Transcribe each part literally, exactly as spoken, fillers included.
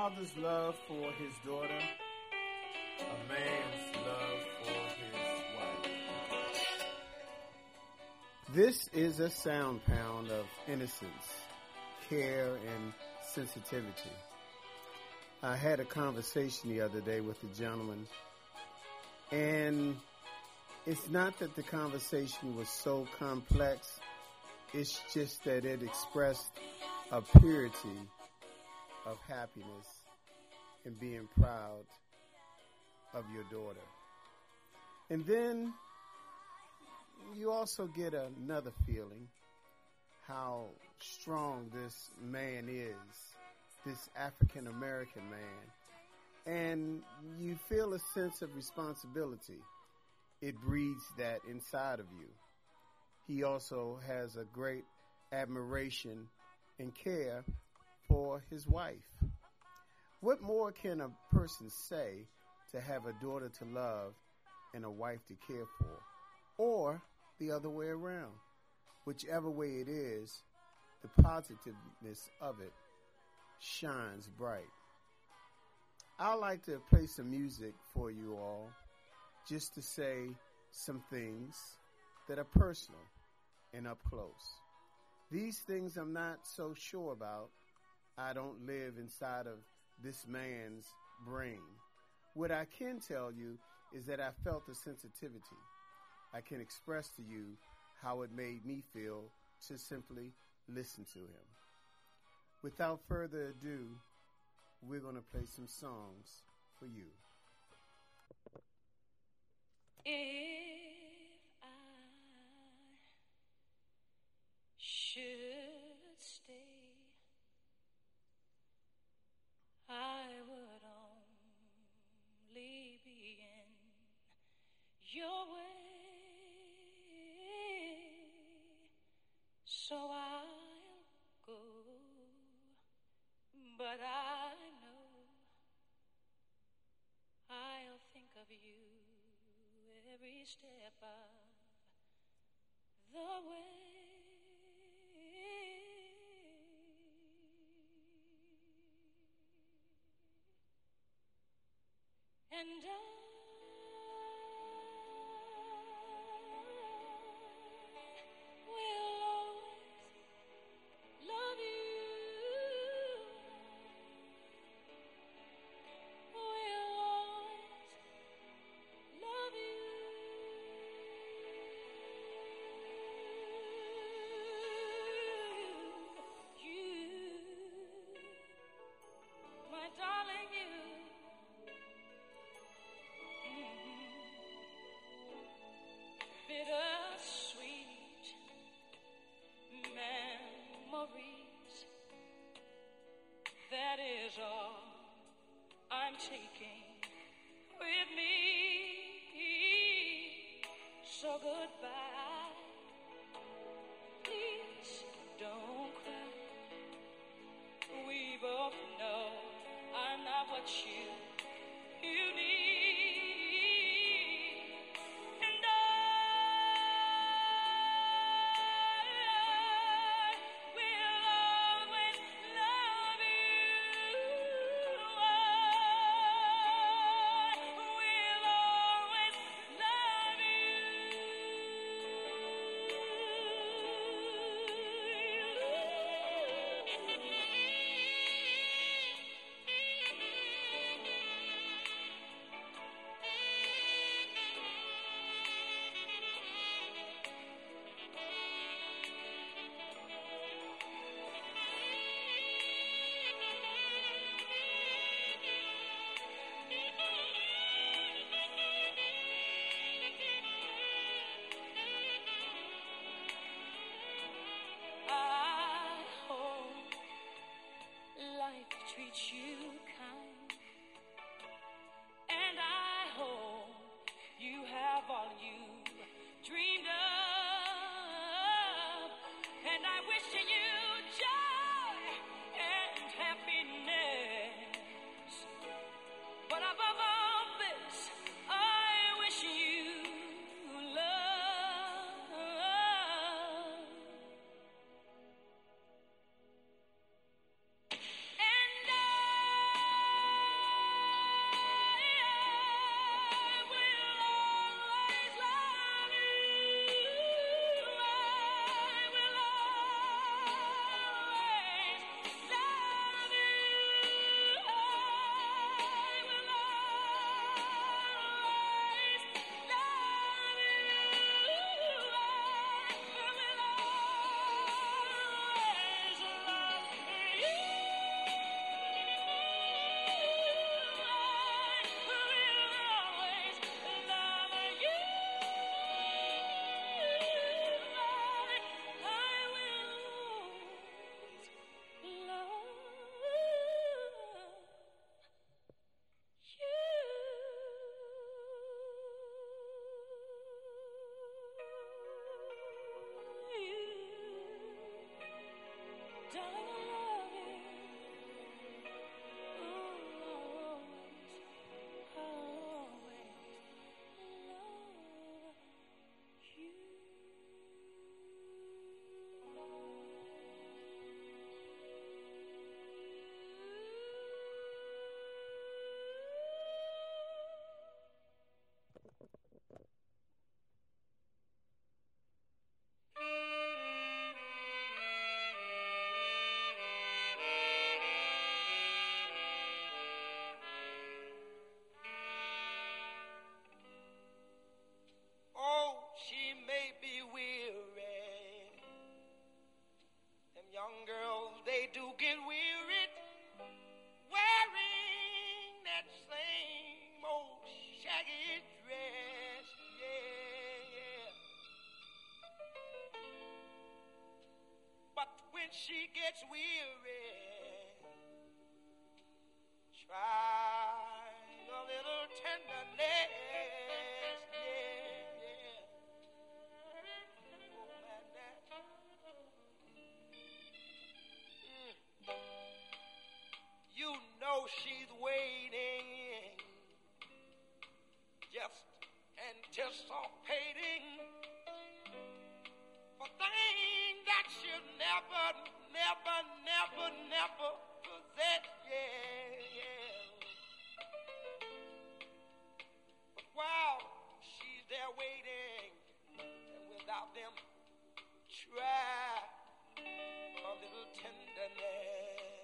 father's love for his daughter, a man's love for his wife. This is a sound pound of innocence, care, and sensitivity. I had a conversation the other day with a gentleman, and it's not that the conversation was so complex, it's just that it expressed a purity of happiness and being proud of your daughter. And then you also get another feeling, how strong this man is, this African American man. And you feel a sense of responsibility. It breeds that inside of you. He also has a great admiration and care for his wife. What more can a person say to have a daughter to love and a wife to care for? Or the other way around. Whichever way it is, the positiveness of it shines bright. I like to play some music for you all just to say some things that are personal and up close. These things I'm not so sure about. I don't live inside of this man's brain. What I can tell you is that I felt the sensitivity. I can express to you how it made me feel to simply listen to him. Without further ado, we're going to play some songs for you. If I should stay, I would only be in your way. So I'll go, but I know I'll think of you every step of the way. And I will always love you. Will always love you. You, my darling, you. Bittersweet memories, that is all I'm taking with me. So goodbye, please don't cry. We both know I'm not what you, you need. Treat you kind, and I hope you have all you dreamed of, and I wish you joy and happiness, but above all this, I wish you love. And I dress, yeah, yeah. But when she gets weary, try a little tenderness, yeah, yeah. Oh, man, that. Mm. You know she's waiting, just anticipating for things that she'll never, never, never, never possess, yeah, yeah. But while she's there waiting, and without them, try a little tenderness.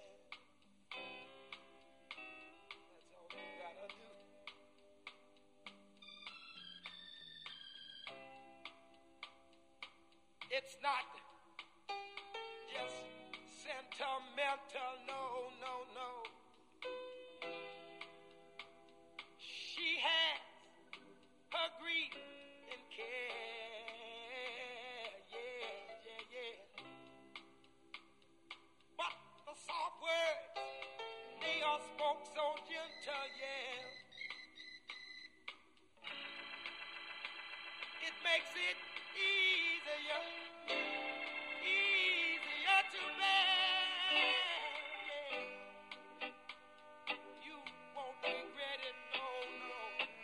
That's all you gotta do. It's not just sentimental, no, no, no. She has her grief and care, yeah, yeah, yeah. But the soft words, they are spoke so gentle, yeah. It makes it easier, easier to bear, yeah. You won't regret it, no, no.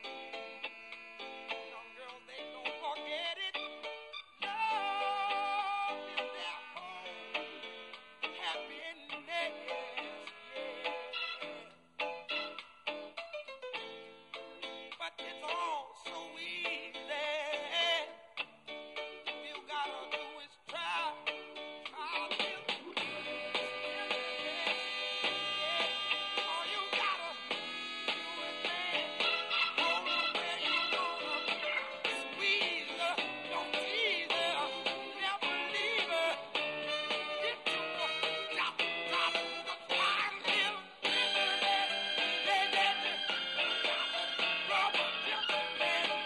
Young girls, they don't forget it. Love is their home, happiness, yeah. But it's all so easy. You gotta do is try, try a little. All you gotta do is, man, hold her where you want her. Squeeze her, don't tease her, never leave her. Get to her, drop, drop, try a little. They let me rub her just a little.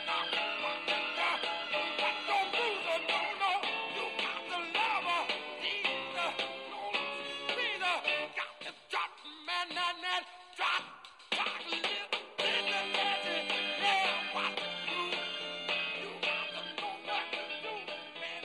But don't lose her, no, no. You got to love her, tease her, don't squeeze her. Got to drop, man, man, man, drop, drop a little. Yeah, what to do? You got to know what to do, man.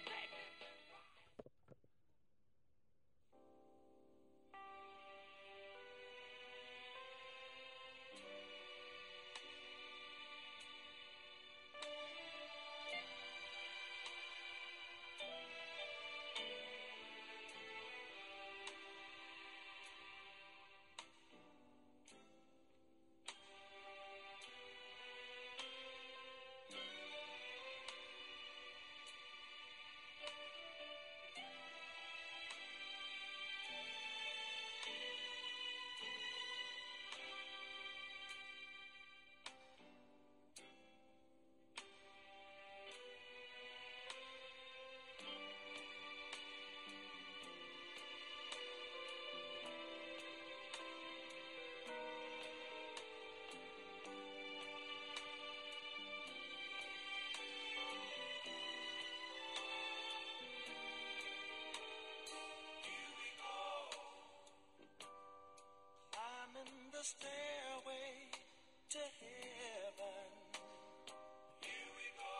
I'm in the stairway to heaven. Here we go.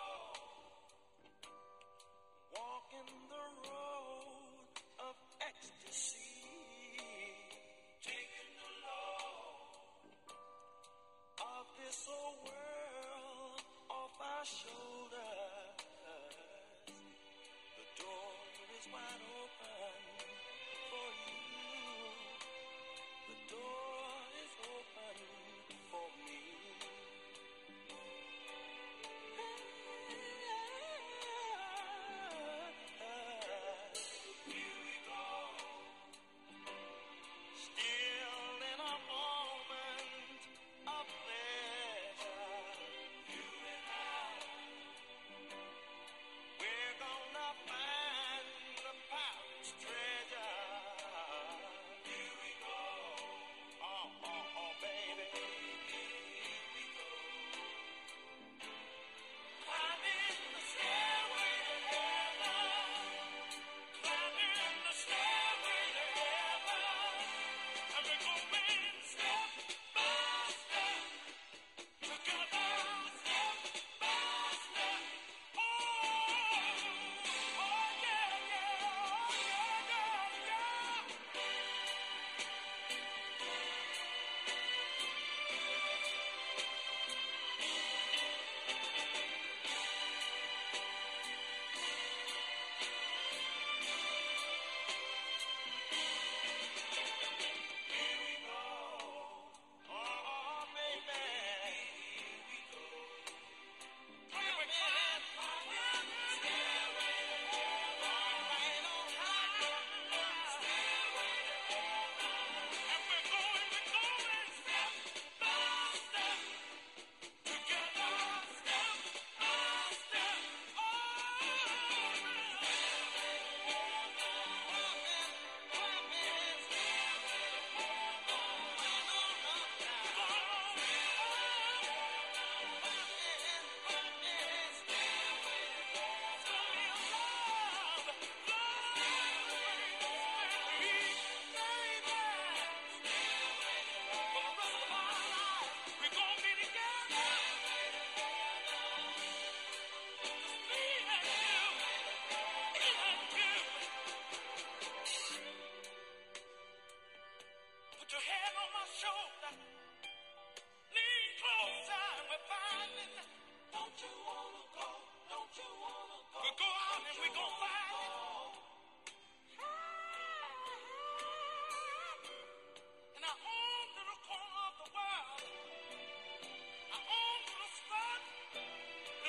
Walking the road of ecstasy. Taking the load of this old world off our shoulders. The door is wide open for you. The door is open for me. Here we go. Still in a moment of pleasure. You and I.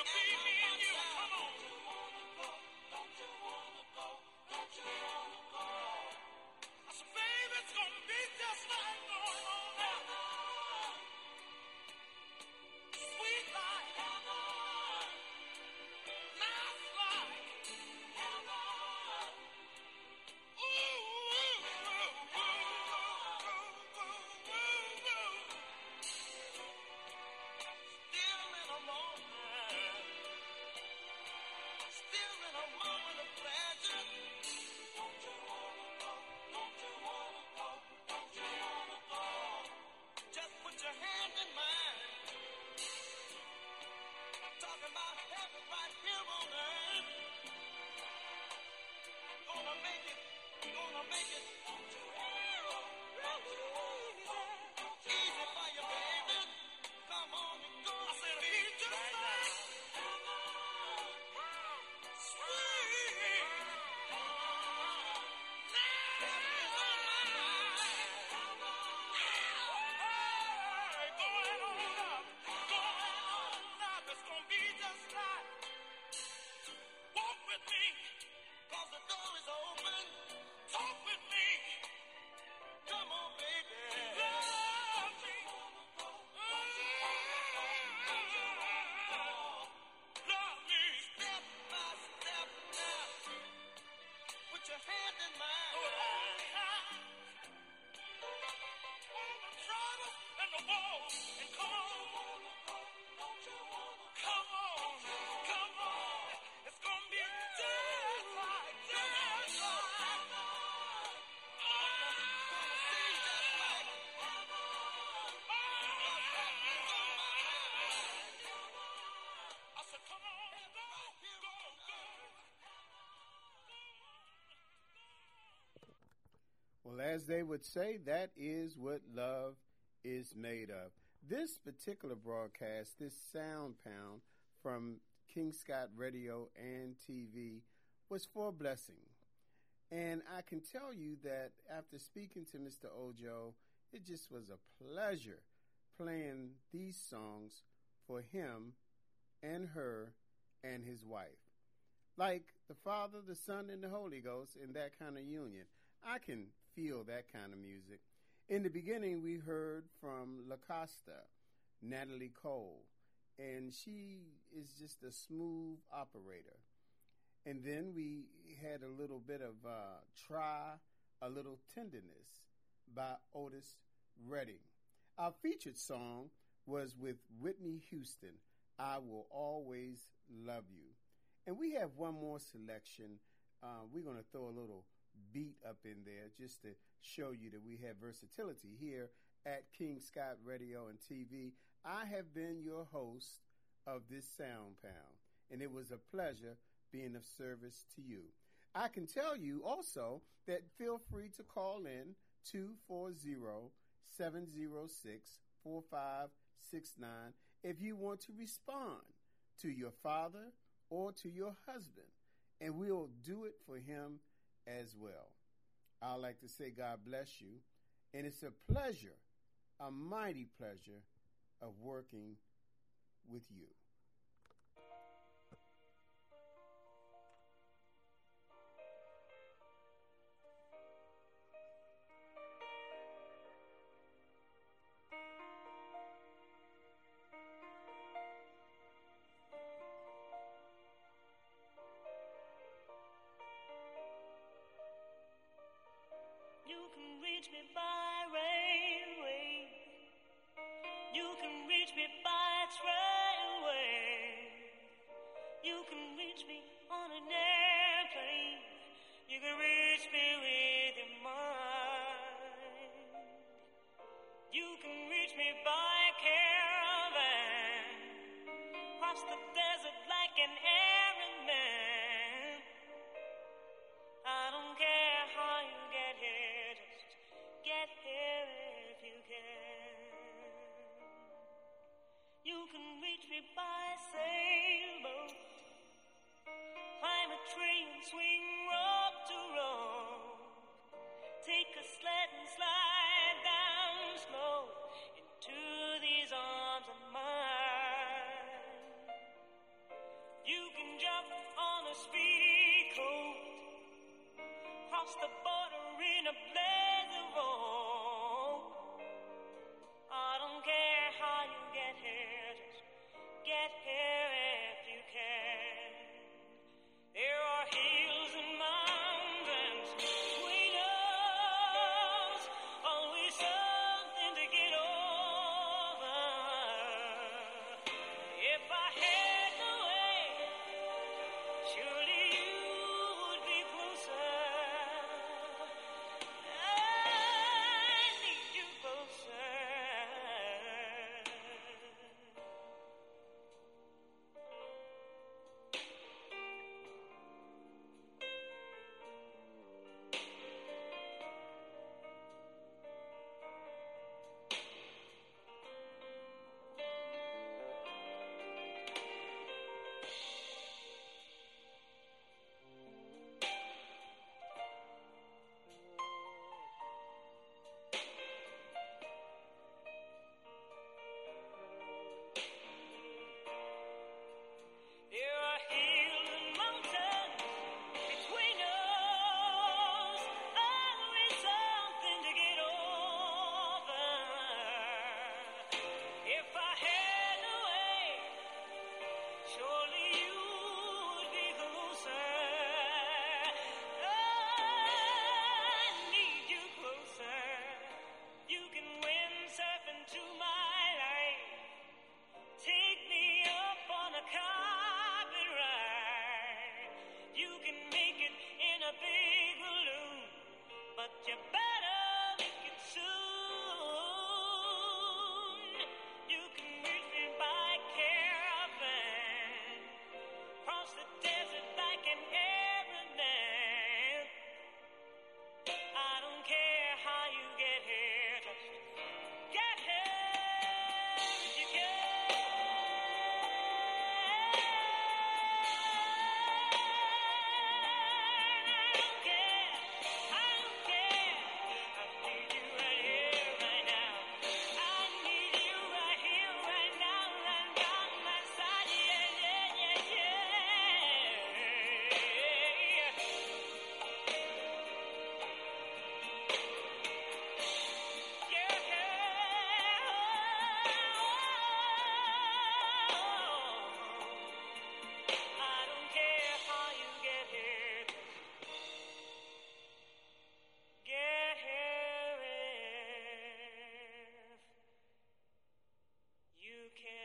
It'll be me and you. Come on. Don't you wanna go? Don't you wanna go? I said, baby, it's gonna be just like going on heaven. Sweet like heaven. Nice like heaven. Ooh, ooh, ooh, ooh, ooh, ooh, ooh, ooh. Still in a moment. Still in a moment of pleasure. Don't you wanna go? Don't you wanna go? Don't you wanna go? Just put your hand in mine. I'm talking about heaven right here on earth. Gonna make it. Gonna make it. Don't you wanna go? Don't you wanna go? Easy for you, baby. Come on and go. I said, be just like sweet. Put your hand in mine. All the trouble and the woe, and come on, come on, come on. It's gonna be just like, just like, gonna see just like I said, come on, go, go, go. Well, as they would say, that is what love is made of. This particular broadcast, this Sound Pound from King Scott Radio and T V, was for a blessing. And I can tell you that after speaking to Mister Ojo, it just was a pleasure playing these songs for him and her and his wife. Like the Father, the Son, and the Holy Ghost in that kind of union. I can feel that kind of music. In the beginning, we heard from La Costa, Natalie Cole, and she is just a smooth operator. And then we had a little bit of uh, Try a Little Tenderness by Otis Redding. Our featured song was with Whitney Houston, I Will Always Love You. And we have one more selection. Uh, we're going to throw a little beat up in there just to show you that we have versatility here at King Scott Radio and T V. I have been your host of this Sound Pound, and it was a pleasure being of service to you. I can tell you also that feel free to call in two four zero, seven zero six, four five six nine if you want to respond to your father or to your husband, and we'll do it for him as well. I'd like to say God bless you, and it's a pleasure, a mighty pleasure of working with you. You can reach me by railway. You can reach me by trailway. You can reach me on an airplane. You can reach me with your mind. You can reach me by caravan. Cross the desert like an errand man. I don't care how you get here, just get here if you can. You can reach me by sailboat, climb a tree and swing rope to rope, take a sled and slide down slow into these arms of mine. cross the border in a blaze of gold. I don't care how you get here, just get here if you can. There are hills and mountains between us, always something to get over. If I had the way, surely you would be closer. I need you closer. There are hills and mountains between us, always something to get over. If I had a way, surely you would be closer. I need you closer. You can windsurf into my life. Take me up on a carpet ride. You can make it in a big balloon, but you better make it soon. You can reach me by caravan, cross the desert like an aeroplane. I don't care how you get here, just get here if you can. Get here if you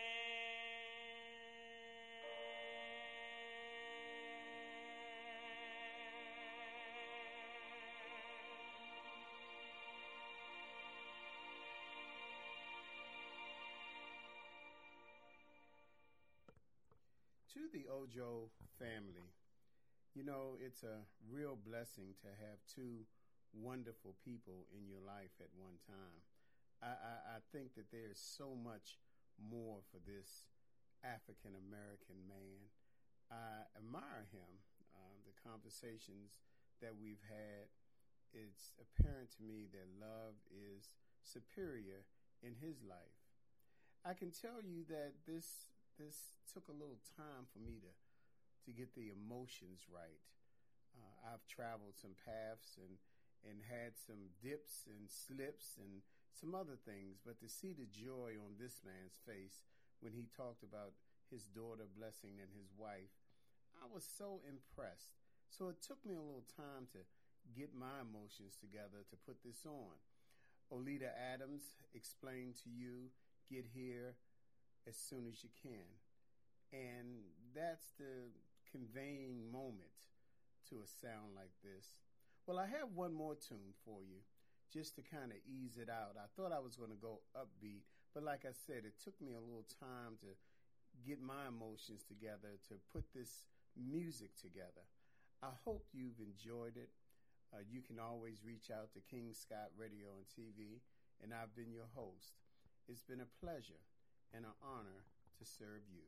To the Ojo family, you know, it's a real blessing to have two wonderful people in your life at one time. I, I, I think that there's so much more for this African American man. I admire him. Um, the conversations that we've had, it's apparent to me that love is superior in his life. I can tell you that this this took a little time for me to to get the emotions right. Uh, I've traveled some paths and and had some dips and slips and some other things, but to see the joy on this man's face when he talked about his daughter Blessing and his wife, I was so impressed. So it took me a little time to get my emotions together to put this on. Oleta Adams explained to you, get here as soon as you can. And that's the conveying moment to a sound like this. Well, I have one more tune for you just to kind of ease it out. I thought I was going to go upbeat, but like I said, it took me a little time to get my emotions together to put this music together. I hope you've enjoyed it. Uh, you can always reach out to King Scott Radio and T V, and I've been your host. It's been a pleasure and an honor to serve you.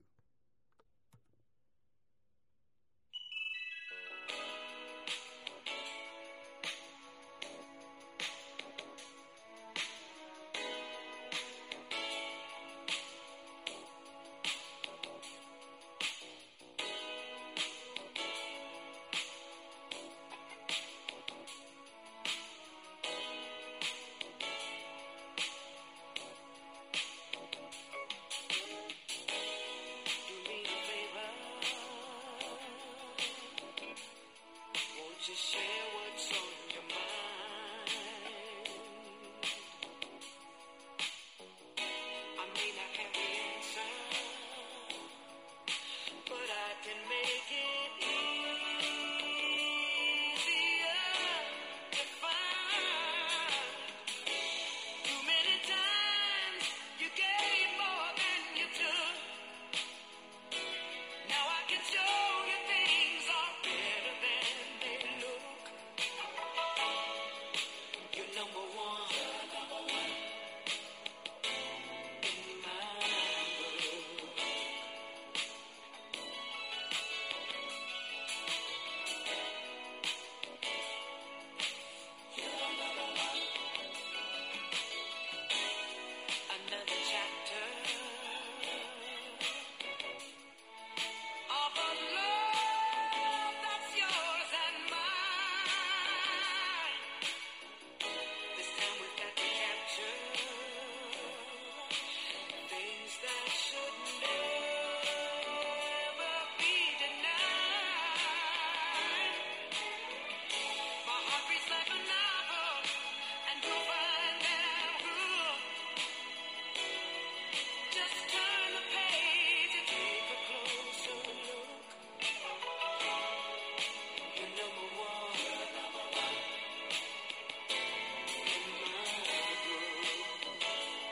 but I can make it easier to find. Too many times you gave more than you took. Now I can show you things are better than they look. You're number one. In my book. Another chapter of a love that's yours and mine. This time we've got to capture things that should never be denied. My heart beats like a novel, and you'll find that I'm good. Just turn the page and take a closer look. You're number one. You're number one. In my book.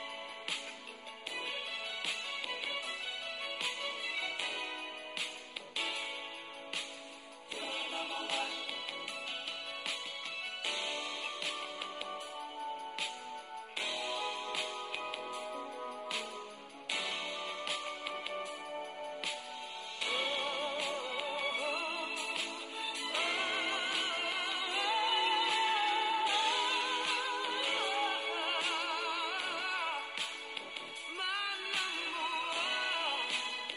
You're number one. My number one.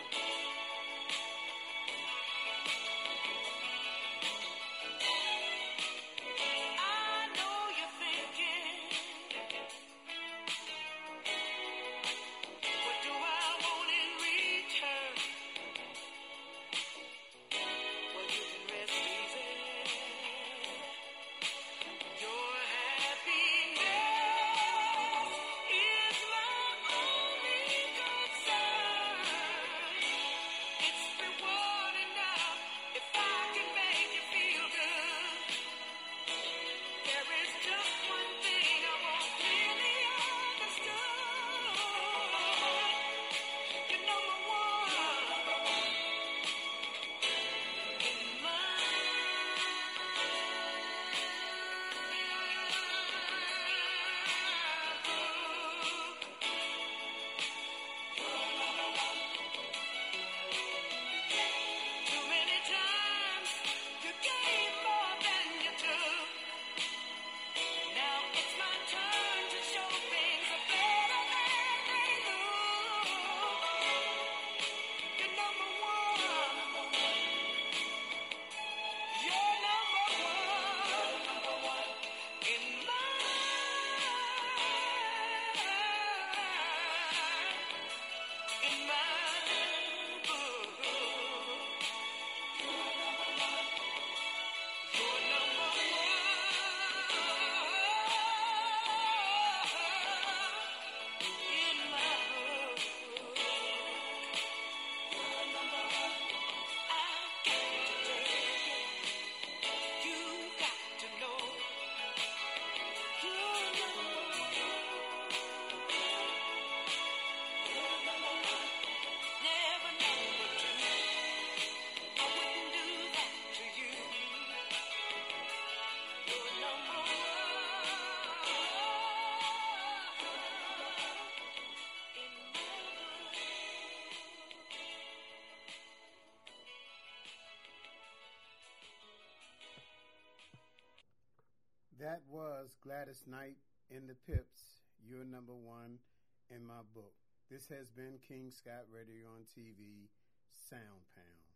I know you're thinking, what do I want in return? Well, you can rest easy. Your happiness is my only concern. It's reward enough if I can make you feel good. There is just one thing I want clearly understood. You're number one. In my too many times you gave more than you took. Now it's my turn to show things are better than they look. You're number one. You're number one. In my in my book. You're number one. You're number one. In my book. You're number one. I got to take it. You got to know. You're number one. You're number one. Never number two. I wouldn't do that to you. You're number one. In my book. That was Gladys Knight in the Pips, You're Number One in My Book. This has been King Scott Radio on T V, Sound Pound.